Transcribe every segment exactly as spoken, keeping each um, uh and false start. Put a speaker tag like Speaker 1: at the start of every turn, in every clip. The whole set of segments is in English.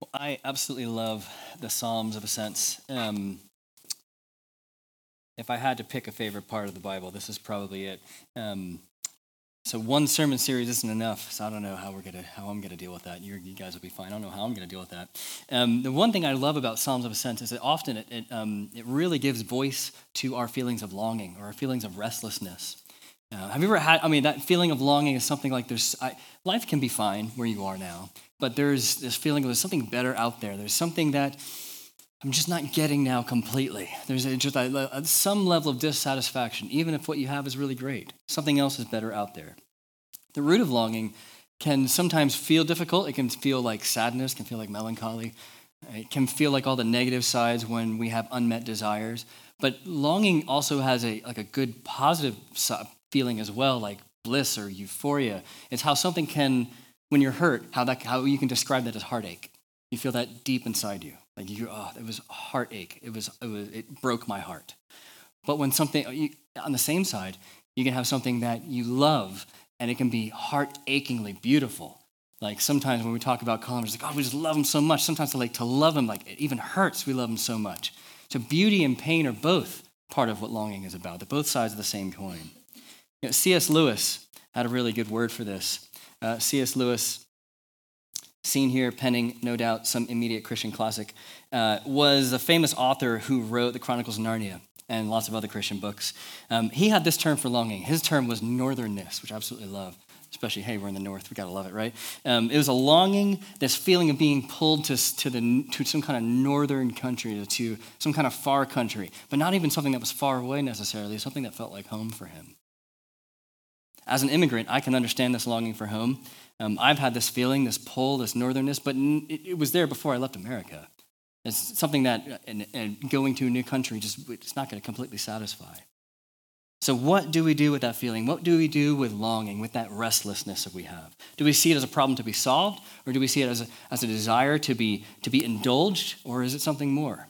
Speaker 1: Well, I absolutely love the Psalms of Ascents. Um, if I had to pick a favorite part of the Bible, this is probably it. Um, so one sermon series isn't enough, so I don't know how we're gonna how I'm gonna deal with that. You're, you guys will be fine. I don't know how I'm gonna deal with that. Um, the one thing I love about Psalms of Ascents is that often it it, um, it really gives voice to our feelings of longing or our feelings of restlessness. Uh, have you ever had? I mean, that feeling of longing is something like there's I, life can be fine where you are now, but there's this feeling of there's something better out there. There's something that I'm just not getting now completely. There's a, just a, a, some level of dissatisfaction, even if what you have is really great. Something else is better out there. The root of longing can sometimes feel difficult. It can feel like sadness, can feel like melancholy. It can feel like all the negative sides when we have unmet desires. But longing also has a like a good positive feeling as well, like bliss or euphoria. It's how something can, when you're hurt, how that how you can describe that as heartache. You feel that deep inside you. Like you, oh, it was a heartache. It was, it was, it broke my heart. But when something, you, on the same side, you can have something that you love, and it can be heart-achingly beautiful. Like sometimes when we talk about Colin, it's like, oh, we just love him so much. Sometimes like to love him, like it even hurts. We love him so much. So beauty and pain are both part of what longing is about. They're both sides of the same coin. You know, C S. Lewis had a really good word for this. Uh, C S. Lewis, seen here penning, no doubt, some immediate Christian classic, uh, was a famous author who wrote the Chronicles of Narnia and lots of other Christian books. Um, he had this term for longing. His term was northernness, which I absolutely love, especially, hey, we're in the north, we gotta love it, right? Um, it was a longing, this feeling of being pulled to, to, the, to some kind of northern country, to some kind of far country, but not even something that was far away necessarily, something that felt like home for him. As an immigrant, I can understand this longing for home. Um, I've had this feeling, this pull, this northernness, but it, it was there before I left America. It's something that and, and going to a new country, just it's not going to completely satisfy. So what do we do with that feeling? What do we do with longing, with that restlessness that we have? Do we see it as a problem to be solved, or do we see it as a, as a desire to be, to be indulged, or is it something more?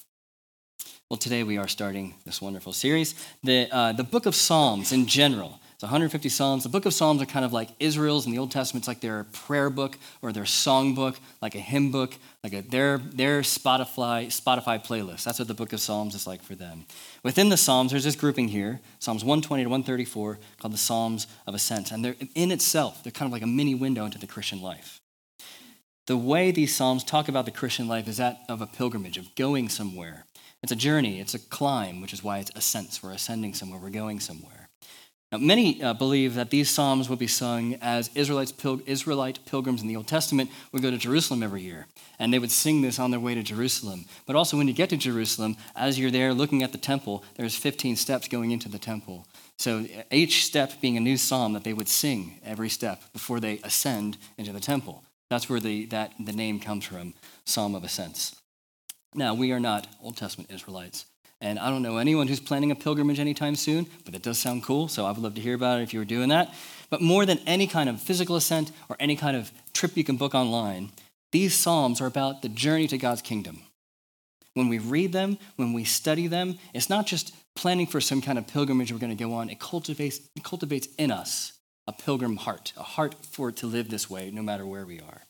Speaker 1: Well, today we are starting this wonderful series. The, uh, the book of Psalms in general, it's one hundred fifty Psalms. The book of Psalms are kind of like Israel's in the Old Testament. It's like their prayer book or their song book, like a hymn book, like a, their, their Spotify, Spotify playlist. That's what the book of Psalms is like for them. Within the Psalms, there's this grouping here, Psalms one twenty to one thirty-four, called the Psalms of Ascent. And they're in itself, they're kind of like a mini window into the Christian life. The way these Psalms talk about the Christian life is that of a pilgrimage, of going somewhere. It's a journey, it's a climb, which is why it's ascents. We're ascending somewhere, we're going somewhere. Now, many uh, believe that these psalms will be sung as Israelites, pil- Israelite pilgrims in the Old Testament would go to Jerusalem every year, and they would sing this on their way to Jerusalem. But also when you get to Jerusalem, as you're there looking at the temple, there's fifteen steps going into the temple. So each step being a new psalm that they would sing every step before they ascend into the temple. That's where the, that, the name comes from, Psalm of Ascents. Now, we are not Old Testament Israelites. And I don't know anyone who's planning a pilgrimage anytime soon, but it does sound cool, so I would love to hear about it if you were doing that. But more than any kind of physical ascent or any kind of trip you can book online, these psalms are about the journey to God's kingdom. When we read them, when we study them, it's not just planning for some kind of pilgrimage we're going to go on. It cultivates, it cultivates in us a pilgrim heart, a heart for it to live this way no matter where we are.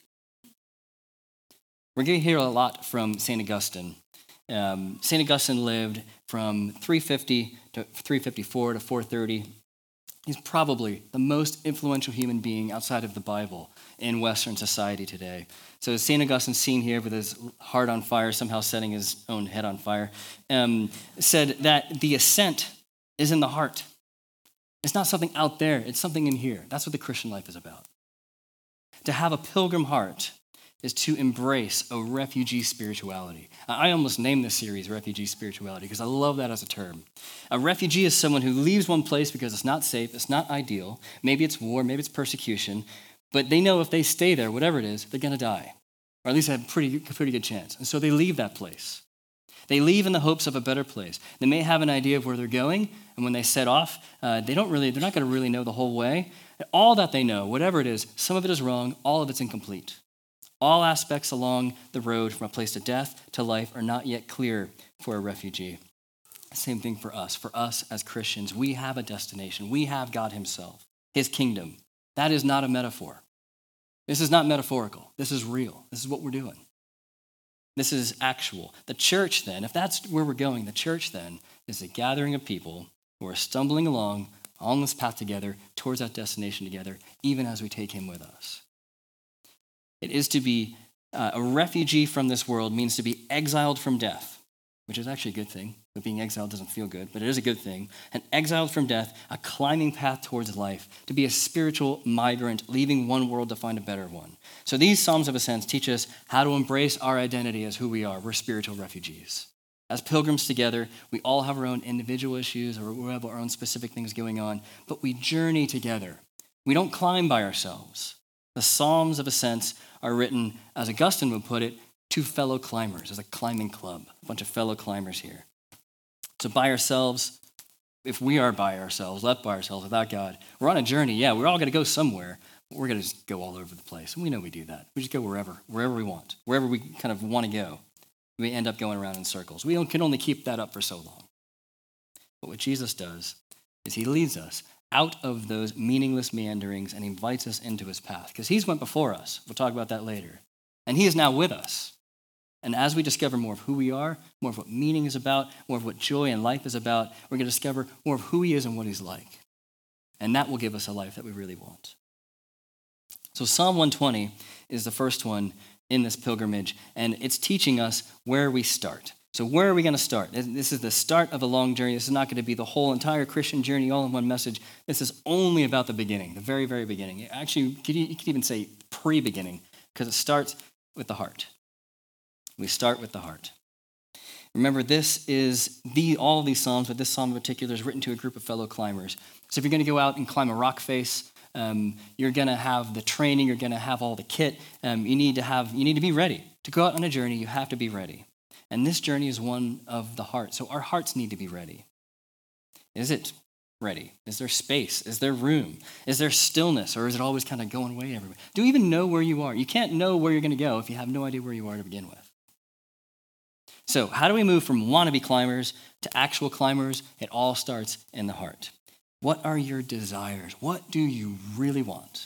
Speaker 1: We're going to hear a lot from Saint Augustine. Um, Saint Augustine lived from three fifty to three fifty-four to four thirty. He's probably the most influential human being outside of the Bible in Western society today. So Saint Augustine, seen here with his heart on fire, somehow setting his own head on fire, um, said that the ascent is in the heart. It's not something out there, it's something in here. That's what the Christian life is about. To have a pilgrim heart is to embrace a refugee spirituality. I almost named this series Refugee Spirituality because I love that as a term. A refugee is someone who leaves one place because it's not safe, it's not ideal, maybe it's war, maybe it's persecution, but they know if they stay there, whatever it is, they're gonna die, or at least have a pretty, pretty good chance. And so they leave that place. They leave in the hopes of a better place. They may have an idea of where they're going, and when they set off, uh, they don't really, they're not gonna really know the whole way. All that they know, whatever it is, some of it is wrong, all of it's incomplete. All aspects along the road from a place to death to life are not yet clear for a refugee. Same thing for us. For us as Christians, we have a destination. We have God himself, his kingdom. That is not a metaphor. This is not metaphorical. This is real. This is what we're doing. This is actual. The church then, if that's where we're going, the church then is a gathering of people who are stumbling along on this path together towards that destination together, even as we take him with us. It is to be uh, a refugee from this world means to be exiled from death, which is actually a good thing, but being exiled doesn't feel good, but it is a good thing. And exiled from death, a climbing path towards life, to be a spiritual migrant, leaving one world to find a better one. So these Psalms of Ascents teach us how to embrace our identity as who we are. We're spiritual refugees. As pilgrims together, we all have our own individual issues, or we have our own specific things going on, but we journey together. We don't climb by ourselves. The Psalms of Ascents are written, as Augustine would put it, to fellow climbers, as a climbing club, a bunch of fellow climbers here. So by ourselves, if we are by ourselves, left by ourselves, without God, we're on a journey. Yeah, we're all going to go somewhere, but we're going to just go all over the place. And we know we do that. We just go wherever, wherever we want, wherever we kind of want to go. We end up going around in circles. We can only keep that up for so long. But what Jesus does is he leads us out of those meaningless meanderings and invites us into his path, because he's went before us. We'll talk about that later. And he is now with us. And as we discover more of who we are, more of what meaning is about, more of what joy and life is about, we're going to discover more of who he is and what he's like. And that will give us a life that we really want. So Psalm one twenty is the first one in this pilgrimage, and it's teaching us where we start. So where are we going to start? This is the start of a long journey. This is not going to be the whole entire Christian journey all in one message. This is only about the beginning, the very, very beginning. Actually, you could even say pre-beginning, because it starts with the heart. We start with the heart. Remember, this is the all of these psalms, but this psalm in particular is written to a group of fellow climbers. So if you're going to go out and climb a rock face, um, you're going to have the training, you're going to have all the kit. Um, you need to have, you need to be ready to go out on a journey. You have to be ready, and this journey is one of the heart. So our hearts need to be ready. Is it ready? Is there space? Is there room? Is there stillness, or is it always kind of going away everywhere? Do you even know where you are? You can't know where you're going to go if you have no idea where you are to begin with. So how do we move from wannabe climbers to actual climbers? It all starts in the heart. What are your desires? What do you really want?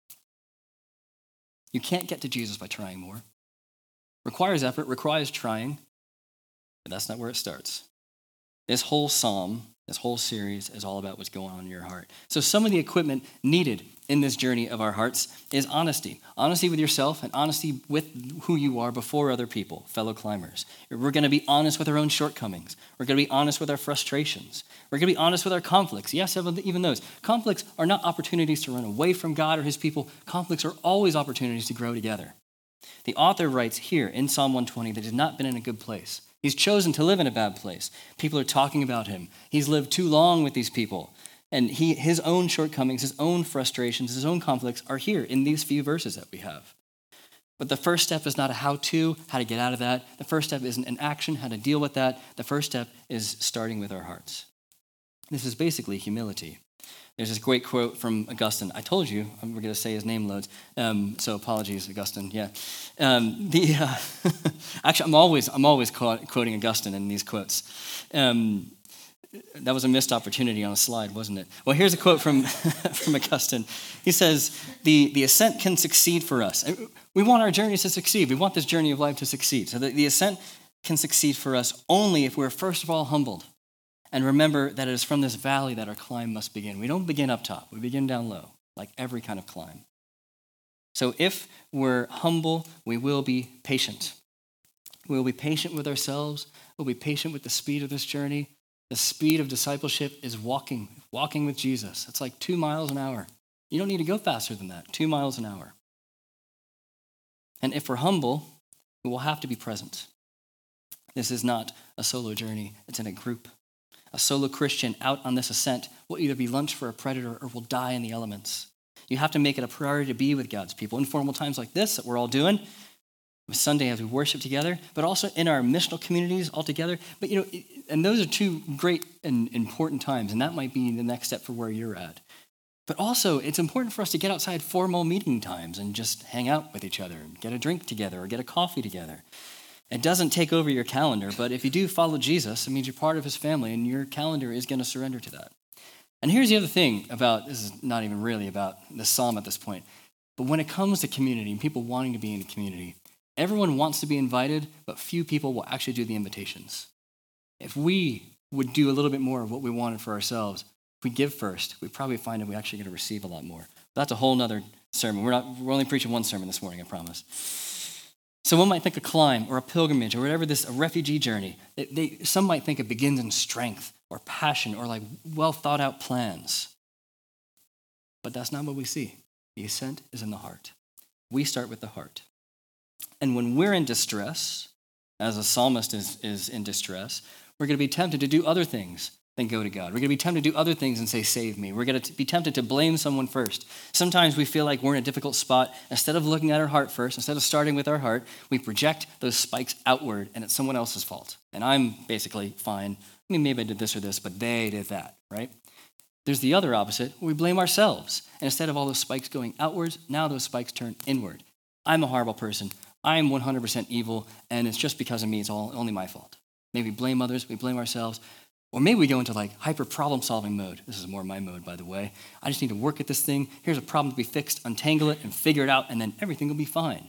Speaker 1: You can't get to Jesus by trying more. Requires effort, requires trying, but that's not where it starts. This whole psalm, this whole series is all about what's going on in your heart. So some of the equipment needed in this journey of our hearts is honesty. Honesty with yourself and honesty with who you are before other people, fellow climbers. We're going to be honest with our own shortcomings. We're going to be honest with our frustrations. We're going to be honest with our conflicts. Yes, even those. Conflicts are not opportunities to run away from God or his people. Conflicts are always opportunities to grow together. The author writes here in Psalm one twenty that he's not been in a good place. He's chosen to live in a bad place. People are talking about him. He's lived too long with these people. And he, his own shortcomings, his own frustrations, his own conflicts are here in these few verses that we have. But the first step is not a how-to, how to get out of that. The first step isn't an action, how to deal with that. The first step is starting with our hearts. This is basically humility. There's this great quote from Augustine. I told you, we're going to say his name loads, um, so apologies, Augustine. Yeah, um, the uh, actually, I'm always I'm always quoting Augustine in these quotes. Um, that was a missed opportunity on a slide, wasn't it? Well, here's a quote from from Augustine. He says, "the the ascent can succeed for us. We want our journeys to succeed. We want this journey of life to succeed. So the, the ascent can succeed for us only if we're first of all humbled." And remember that it is from this valley that our climb must begin. We don't begin up top. We begin down low, like every kind of climb. So if we're humble, we will be patient. We will be patient with ourselves. We'll be patient with the speed of this journey. The speed of discipleship is walking, walking with Jesus. It's like two miles an hour. You don't need to go faster than that, two miles an hour. And if we're humble, we will have to be present. This is not a solo journey. It's in a group. A solo Christian out on this ascent will either be lunch for a predator or will die in the elements. You have to make it a priority to be with God's people. Informal times like this that we're all doing, with Sunday as we worship together, but also in our missional communities all together. But you know, and those are two great and important times, and that might be the next step for where you're at. But also, it's important for us to get outside formal meeting times and just hang out with each other and get a drink together or get a coffee together. It doesn't take over your calendar, but if you do follow Jesus, it means you're part of his family, and your calendar is going to surrender to that. And here's the other thing about, this is not even really about the psalm at this point, but when it comes to community and people wanting to be in a community, Everyone wants to be invited, but few people will actually do the invitations. If we would do a little bit more of what we wanted for ourselves, if we give first, we probably find that we actually get to receive a lot more. That's a whole nother sermon. We're not. We're only preaching one sermon this morning, I promise. So one might think a climb or a pilgrimage or whatever this, a refugee journey. They, they, some might think it begins in strength or passion or like well thought out plans. But that's not what we see. The ascent is in the heart. We start with the heart. And when we're in distress, as a psalmist is, is in distress, we're going to be tempted to do other things than go to God. We're going to be tempted to do other things and say, save me. We're going to be tempted to blame someone first. Sometimes we feel like we're in a difficult spot. Instead of looking at our heart first, instead of starting with our heart, we project those spikes outward and it's someone else's fault. And I'm basically fine. I mean, maybe I did this or this, but they did that, right? There's the other opposite. We blame ourselves. And instead of all those spikes going outwards, now those spikes turn inward. I'm a horrible person. I'm one hundred percent evil, and it's just because of me. It's all only my fault. Maybe we blame others, we blame ourselves, or maybe we go into like hyper problem-solving mode. This is more my mode, by the way. I just need to work at this thing. Here's a problem to be fixed, untangle it, and figure it out, and then everything will be fine.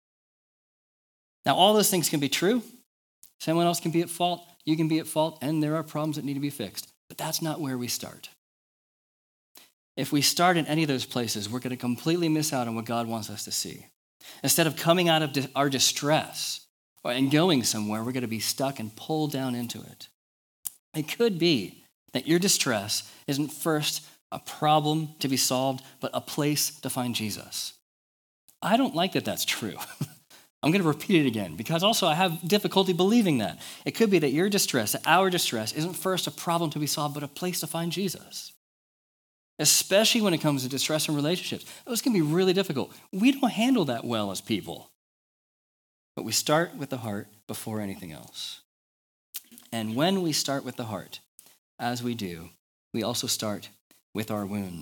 Speaker 1: Now, all those things can be true. Someone else can be at fault. You can be at fault, and there are problems that need to be fixed. But that's not where we start. If we start in any of those places, we're going to completely miss out on what God wants us to see. Instead of coming out of our distress and going somewhere, we're going to be stuck and pulled down into it. It could be that your distress isn't first a problem to be solved, but a place to find Jesus. I don't like that that's true. I'm going to repeat it again because also I have difficulty believing that. It could be that your distress, that our distress, isn't first a problem to be solved, but a place to find Jesus. Especially when it comes to distress in relationships. Those can be really difficult. We don't handle that well as people. But we start with the heart before anything else. And when we start with the heart, as we do, we also start with our wounds.